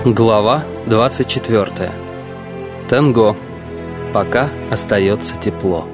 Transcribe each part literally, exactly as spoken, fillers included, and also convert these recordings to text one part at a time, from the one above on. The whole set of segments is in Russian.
Глава двадцать четвёртая. Тенго. Пока остается тепло.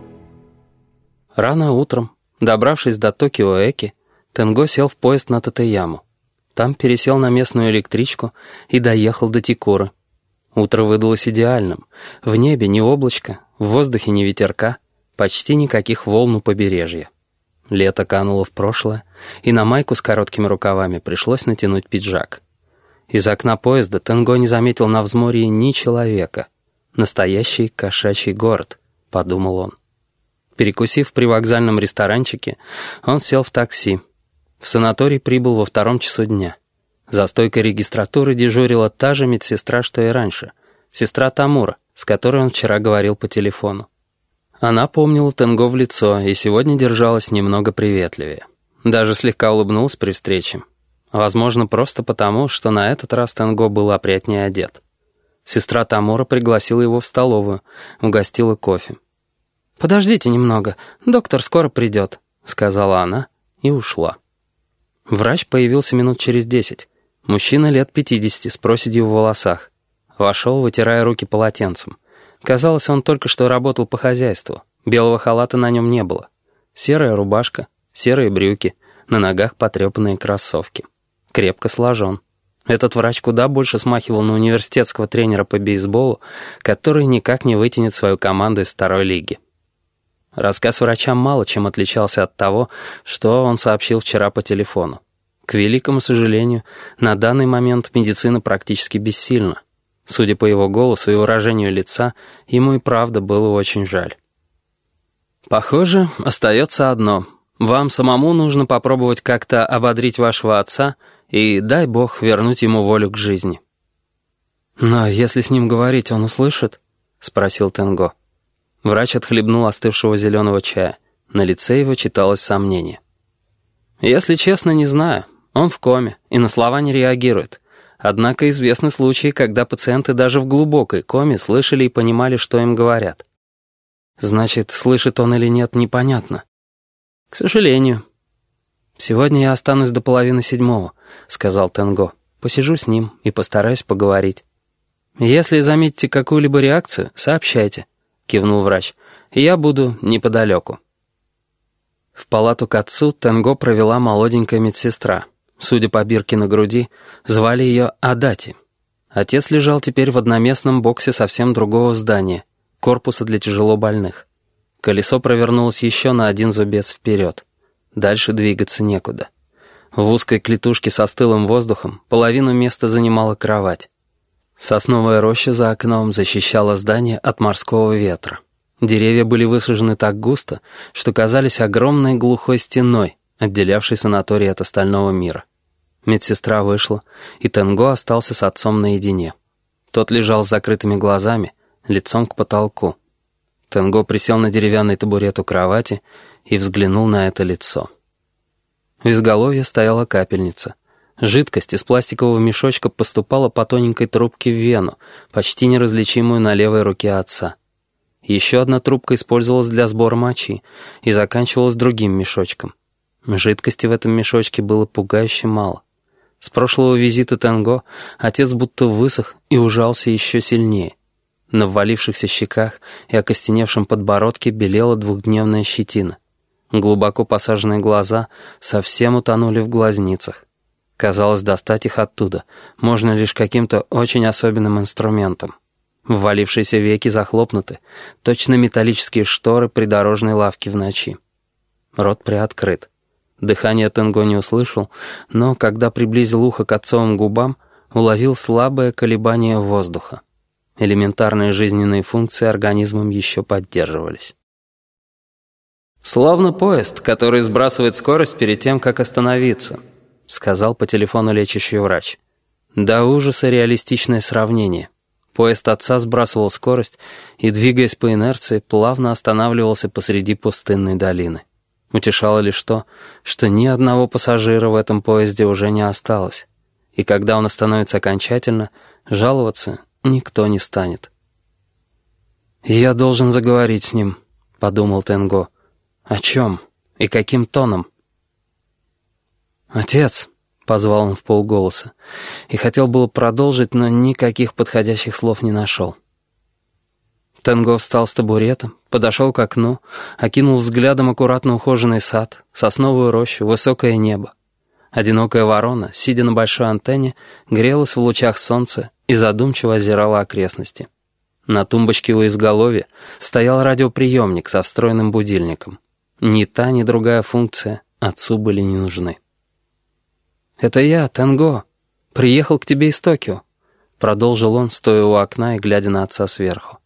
Рано утром, добравшись до Токио-Эки, Тенго сел в поезд на Татеяму. Там пересел на местную электричку и доехал до Тикуры. Утро выдалось идеальным. В небе ни облачка, в воздухе ни ветерка, почти никаких волн у побережья. Лето кануло в прошлое, и на майку с короткими рукавами пришлось натянуть пиджак. Из окна поезда Тенго не заметил на взморье ни человека. «Настоящий кошачий город», — подумал он. Перекусив в привокзальном ресторанчике, он сел в такси. В санаторий прибыл во втором часу дня. За стойкой регистратуры дежурила та же медсестра, что и раньше, сестра Тамура, с которой он вчера говорил по телефону. Она помнила Тенго в лицо и сегодня держалась немного приветливее. Даже слегка улыбнулась при встрече. Возможно, просто потому, что на этот раз Тенго был опрятнее одет. Сестра Тамура пригласила его в столовую, угостила кофе. «Подождите немного, доктор скоро придет», — сказала она и ушла. Врач появился минут через десять. Мужчина лет пятидесяти с проседью в волосах. Вошел, вытирая руки полотенцем. Казалось, он только что работал по хозяйству. Белого халата на нем не было. Серая рубашка, серые брюки, на ногах потрепанные кроссовки. Крепко сложен. Этот врач куда больше смахивал на университетского тренера по бейсболу, который никак не вытянет свою команду из второй лиги. Рассказ врача мало чем отличался от того, что он сообщил вчера по телефону. К великому сожалению, на данный момент медицина практически бессильна. Судя по его голосу и выражению лица, ему и правда было очень жаль. «Похоже, остается одно. Вам самому нужно попробовать как-то ободрить вашего отца и, дай бог, вернуть ему волю к жизни». «Но если с ним говорить, он услышит?» — спросил Тенго. Врач отхлебнул остывшего зеленого чая. На лице его читалось сомнение. «Если честно, не знаю. Он в коме и на слова не реагирует. Однако известны случаи, когда пациенты даже в глубокой коме слышали и понимали, что им говорят». «Значит, слышит он или нет, непонятно». «К сожалению». «Сегодня я останусь до половины седьмого», — сказал Тенго. «Посижу с ним и постараюсь поговорить». «Если заметите какую-либо реакцию, сообщайте», — кивнул врач. «Я буду неподалеку». В палату к отцу Тенго провела молоденькая медсестра. Судя по бирке на груди, звали ее Адати. Отец лежал теперь в одноместном боксе совсем другого здания, корпуса для тяжелобольных. Колесо провернулось еще на один зубец вперед. Дальше двигаться некуда. В узкой клетушке со стылым воздухом половину места занимала кровать. Сосновая роща за окном защищала здание от морского ветра. Деревья были высажены так густо, что казались огромной глухой стеной, отделявшей санаторий от остального мира. Медсестра вышла, и Тенго остался с отцом наедине. Тот лежал с закрытыми глазами, лицом к потолку. Тенго присел на деревянный табурет у кровати и взглянул на это лицо. В изголовье стояла капельница. Жидкость из пластикового мешочка поступала по тоненькой трубке в вену, почти неразличимую на левой руке отца. Еще одна трубка использовалась для сбора мочи и заканчивалась другим мешочком. Жидкости в этом мешочке было пугающе мало. С прошлого визита Тенго отец будто высох и ужался еще сильнее. На ввалившихся щеках и окостеневшем подбородке белела двухдневная щетина. Глубоко посаженные глаза совсем утонули в глазницах. Казалось, достать их оттуда можно лишь каким-то очень особенным инструментом. Ввалившиеся веки захлопнуты, точно металлические шторы придорожной лавки в ночи. Рот приоткрыт. Дыхание Тенго не услышал, но, когда приблизил ухо к отцовым губам, уловил слабое колебание воздуха. Элементарные жизненные функции организмом еще поддерживались. «Словно поезд, который сбрасывает скорость перед тем, как остановиться», — сказал по телефону лечащий врач. До ужаса реалистичное сравнение. Поезд отца сбрасывал скорость и, двигаясь по инерции, плавно останавливался посреди пустынной долины. Утешало лишь то, что ни одного пассажира в этом поезде уже не осталось. И когда он остановится окончательно, жаловаться никто не станет. «Я должен заговорить с ним», — подумал Тенго. «О чем? И каким тоном?» «Отец», позвал он вполголоса, и хотел было продолжить, но никаких подходящих слов не нашел. Тенго встал с табурета, подошел к окну, окинул взглядом аккуратно ухоженный сад, сосновую рощу, высокое небо. Одинокая ворона, сидя на большой антенне, грелась в лучах солнца и задумчиво озирала окрестности. На тумбочке у изголовья стоял радиоприемник со встроенным будильником. Ни та, ни другая функция отцу были не нужны. «Это я, Тенго. Приехал к тебе из Токио», — продолжил он, стоя у окна и глядя на отца сверху.